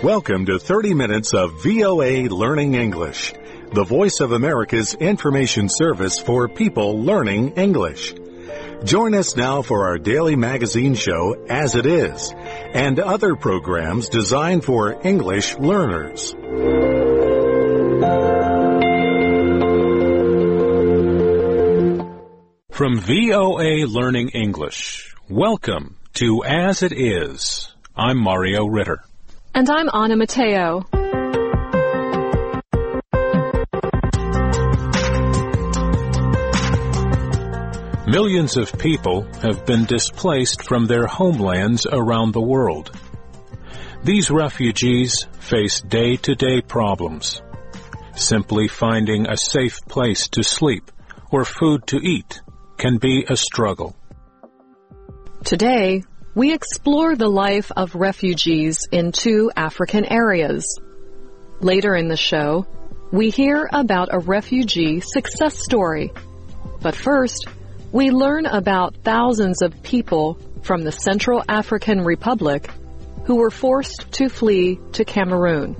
Welcome to 30 minutes of VOA Learning English, the Voice of America's information service for people learning English. Join us now for our daily magazine show, As It Is, and other programs designed for English learners. From VOA Learning English, welcome to As It Is. I'm Mario Ritter. And I'm Anna Mateo. Millions of people have been displaced from their homelands around the world. These refugees face day-to-day problems. Simply finding a safe place to sleep or food to eat can be a struggle. Today, we explore the life of refugees in two African areas. Later in the show, we hear about a refugee success story. But first, we learn about thousands of people from the Central African Republic who were forced to flee to Cameroon.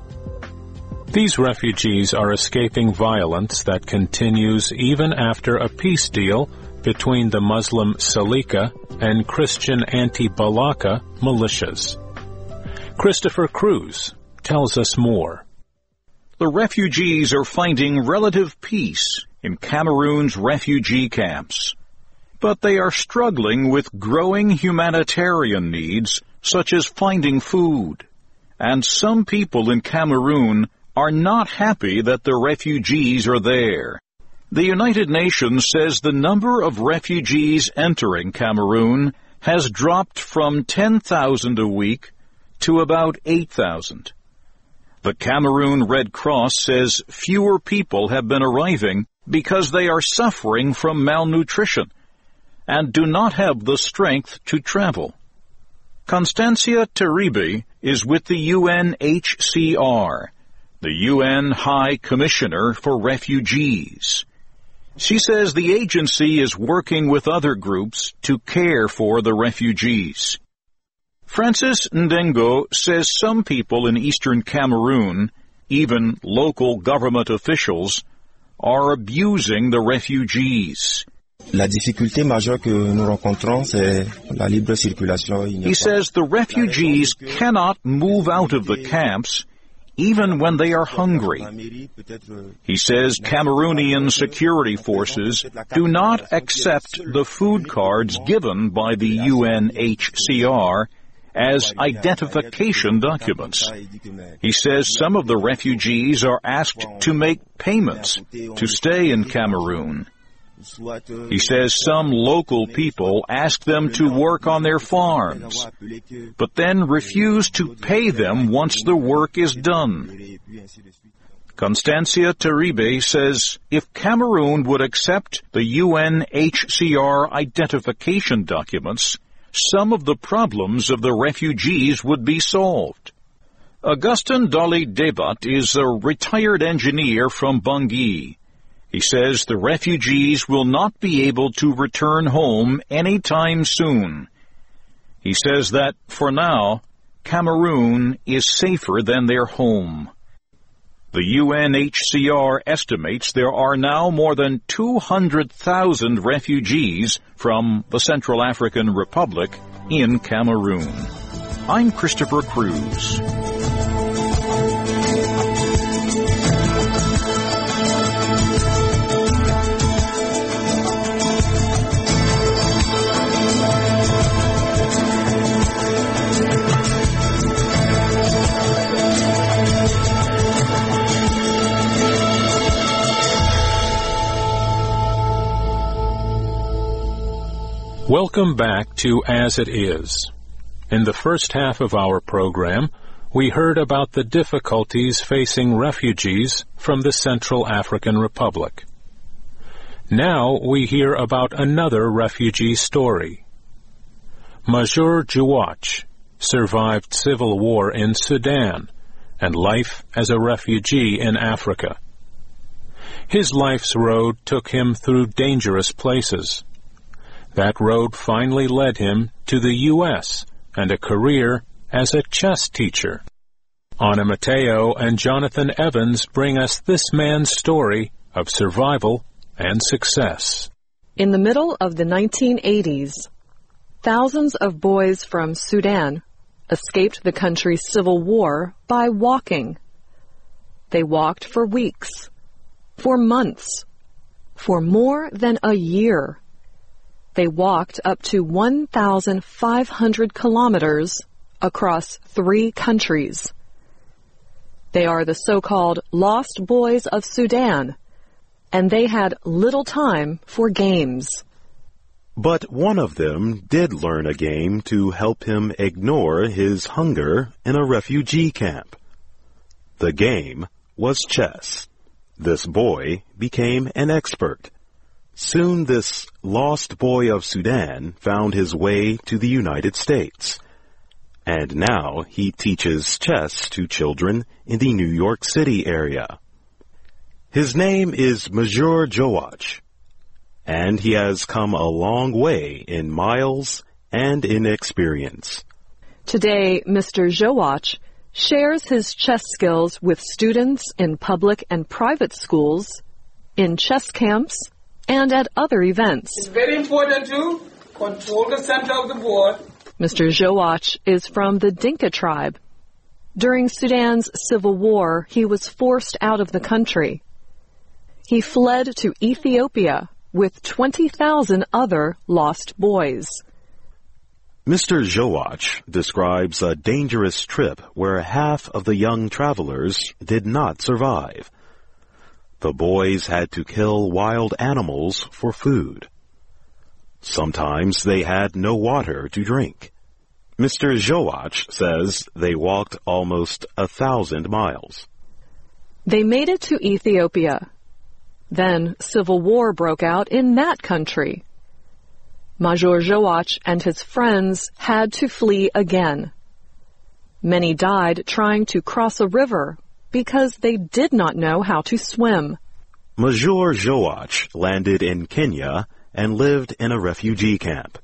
These refugees are escaping violence that continues even after a peace deal between the Muslim Salika and Christian anti-Balaka militias. Christopher Cruz tells us more. The refugees are finding relative peace in Cameroon's refugee camps, but they are struggling with growing humanitarian needs such as finding food. And some people in Cameroon are not happy that the refugees are there. The United Nations says the number of refugees entering Cameroon has dropped from 10,000 a week to about 8,000. The Cameroon Red Cross says fewer people have been arriving because they are suffering from malnutrition and do not have the strength to travel. Constancia Teribe is with the UNHCR, the UN High Commissioner for Refugees. She says the agency is working with other groups to care for the refugees. Francis Ndengo says some people in eastern Cameroon, even local government officials, are abusing the refugees. La difficulté majeure que nous rencontrons, c'est la libre circulation. He says the refugees cannot move out of the camps even when they are hungry. He says Cameroonian security forces do not accept the food cards given by the UNHCR as identification documents. He says some of the refugees are asked to make payments to stay in Cameroon. He says some local people ask them to work on their farms, but then refuse to pay them once the work is done. Constancia Teribe says if Cameroon would accept the UNHCR identification documents, some of the problems of the refugees would be solved. Augustin Dolly Debat is a retired engineer from Bangui. He says the refugees will not be able to return home anytime soon. He says that, for now, Cameroon is safer than their home. The UNHCR estimates there are now more than 200,000 refugees from the Central African Republic in Cameroon. I'm Christopher Cruz. Welcome back to As It Is. In the first half of our program, we heard about the difficulties facing refugees from the Central African Republic. Now we hear about another refugee story. Majur Juach survived civil war in Sudan and life as a refugee in Africa. His life's road took him through dangerous places. That road finally led him to the U.S. and a career as a chess teacher. Anna Mateo and Jonathan Evans bring us this man's story of survival and success. In the middle of the 1980s, thousands of boys from Sudan escaped the country's civil war by walking. They walked for weeks, for months, for more than a year. They walked up to 1,500 kilometers across 3 countries. They are the so-called Lost Boys of Sudan, and they had little time for games. But one of them did learn a game to help him ignore his hunger in a refugee camp. The game was chess. This boy became an expert. Soon this lost boy of Sudan found his way to the United States. And now he teaches chess to children in the New York City area. His name is Major Joach, and he has come a long way in miles and in experience. Today, Mr. Joach shares his chess skills with students in public and private schools, in chess camps, and at other events. It's very important to control the center of the board. Mr. Joach is from the Dinka tribe. During Sudan's civil war, he was forced out of the country. He fled to Ethiopia with 20,000 other lost boys. Mr. Joach describes a dangerous trip where half of the young travelers did not survive. The boys had to kill wild animals for food. Sometimes they had no water to drink. Mr. Joach says they walked almost 1,000 miles. They made it to Ethiopia. Then civil war broke out in that country. Major Joach and his friends had to flee again. Many died trying to cross a river because they did not know how to swim. Major Joach landed in Kenya and lived in a refugee camp.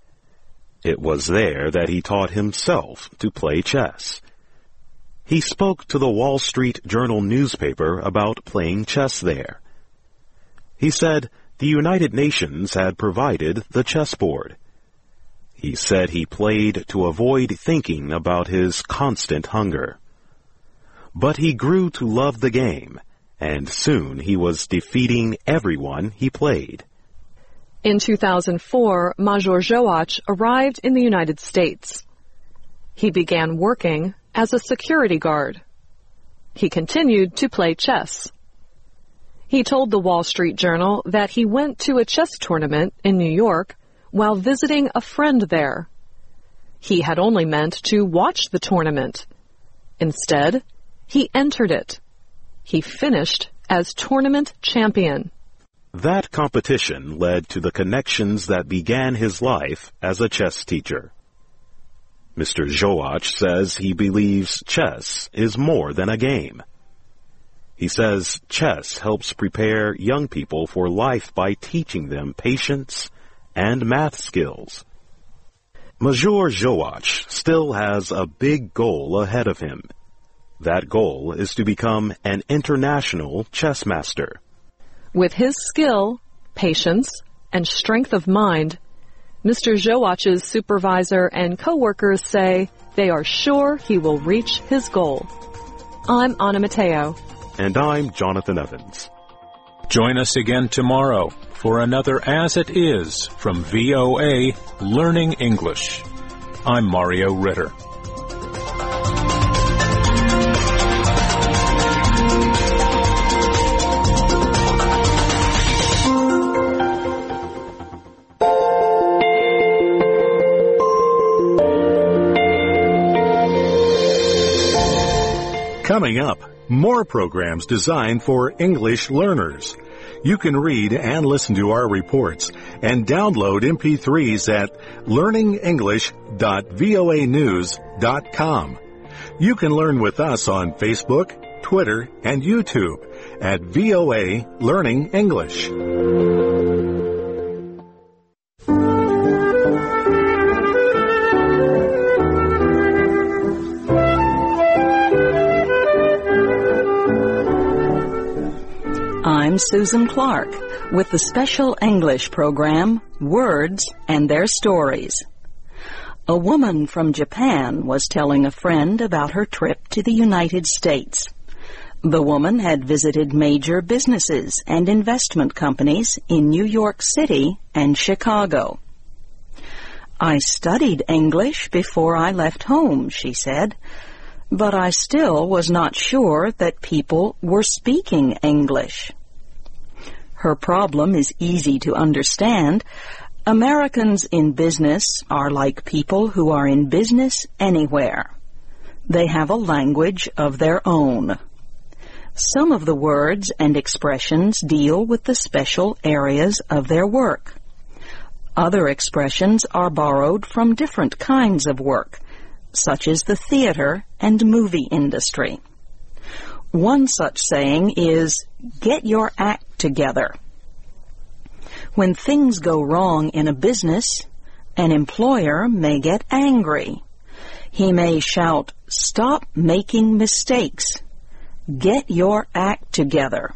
It was there that he taught himself to play chess. He spoke to the Wall Street Journal newspaper about playing chess there. He said the United Nations had provided the chessboard. He said he played to avoid thinking about his constant hunger. But he grew to love the game, and soon he was defeating everyone he played. In 2004, Major Joach arrived in the United States. He began working as a security guard. He continued to play chess. He told the Wall Street Journal that he went to a chess tournament in New York while visiting a friend there. He had only meant to watch the tournament. Instead, he entered it. He finished as tournament champion. That competition led to the connections that began his life as a chess teacher. Mr. Joach says he believes chess is more than a game. He says chess helps prepare young people for life by teaching them patience and math skills. Major Joach still has a big goal ahead of him. That goal is to become an international chess master. With his skill, patience, and strength of mind, Mr. Joach's supervisor and co-workers say they are sure he will reach his goal. I'm Anna Mateo. And I'm Jonathan Evans. Join us again tomorrow for another As It Is from VOA Learning English. I'm Mario Ritter. Coming up, more programs designed for English learners. You can read and listen to our reports and download MP3s at learningenglish.voanews.com. You can learn with us on Facebook, Twitter, and YouTube at VOA Learning English. I'm Susan Clark with the special English program, Words and Their Stories. A woman from Japan was telling a friend about her trip to the United States. The woman had visited major businesses and investment companies in New York City and Chicago. I studied English before I left home, she said, but I still was not sure that people were speaking English. Her problem is easy to understand. Americans in business are like people who are in business anywhere. They have a language of their own. Some of the words and expressions deal with the special areas of their work. Other expressions are borrowed from different kinds of work, such as the theater and movie industry. One such saying is, "Get your act together." When things go wrong in a business, an employer may get angry. He may shout, "Stop making mistakes. Get your act together."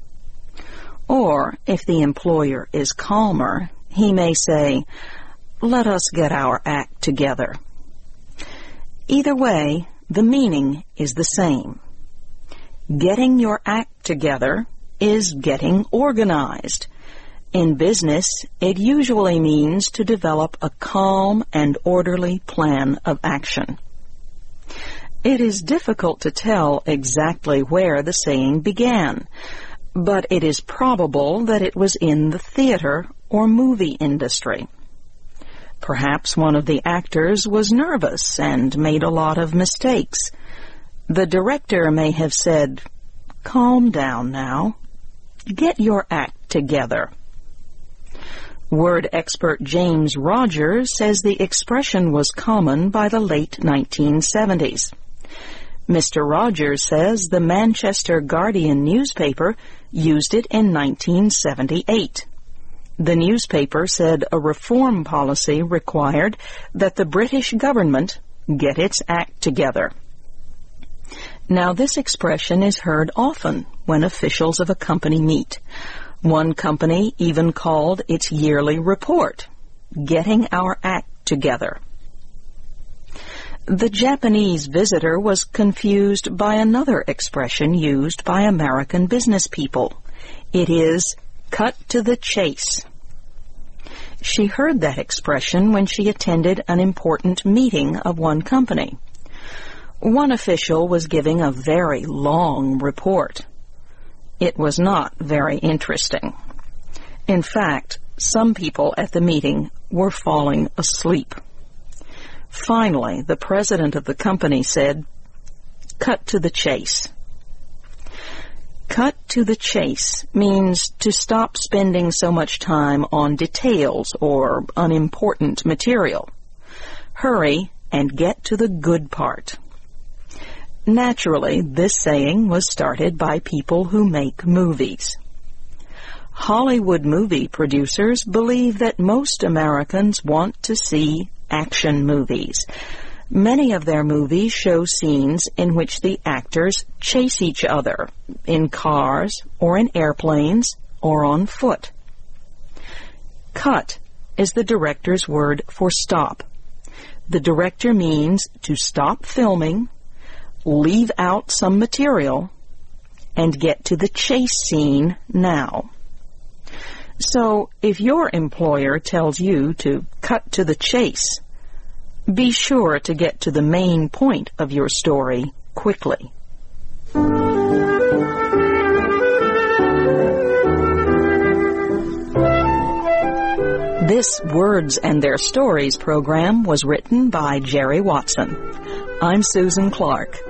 Or, if the employer is calmer, he may say, "Let us get our act together." Either way, the meaning is the same. Getting your act together is getting organized. In business, it usually means to develop a calm and orderly plan of action. It is difficult to tell exactly where the saying began, but it is probable that it was in the theater or movie industry. Perhaps one of the actors was nervous and made a lot of mistakes. The director may have said, "Calm down now. Get your act together." Word expert James Rogers says the expression was common by the late 1970s. Mr. Rogers says the Manchester Guardian newspaper used it in 1978. The newspaper said a reform policy required that the British government get its act together. Now, this expression is heard often when officials of a company meet. One company even called its yearly report, "Getting Our Act Together." The Japanese visitor was confused by another expression used by American business people. It is, "cut to the chase." She heard that expression when she attended an important meeting of one company. One official was giving a very long report. It was not very interesting. In fact, some people at the meeting were falling asleep. Finally, the president of the company said, "Cut to the chase." Cut to the chase means to stop spending so much time on details or unimportant material. Hurry and get to the good part. Naturally, this saying was started by people who make movies. Hollywood movie producers believe that most Americans want to see action movies. Many of their movies show scenes in which the actors chase each other in cars or in airplanes or on foot. Cut is the director's word for stop. The director means to stop filming, leave out some material, and get to the chase scene now. So, if your employer tells you to cut to the chase, be sure to get to the main point of your story quickly. This Words and Their Stories program was written by Jerry Watson. I'm Susan Clark.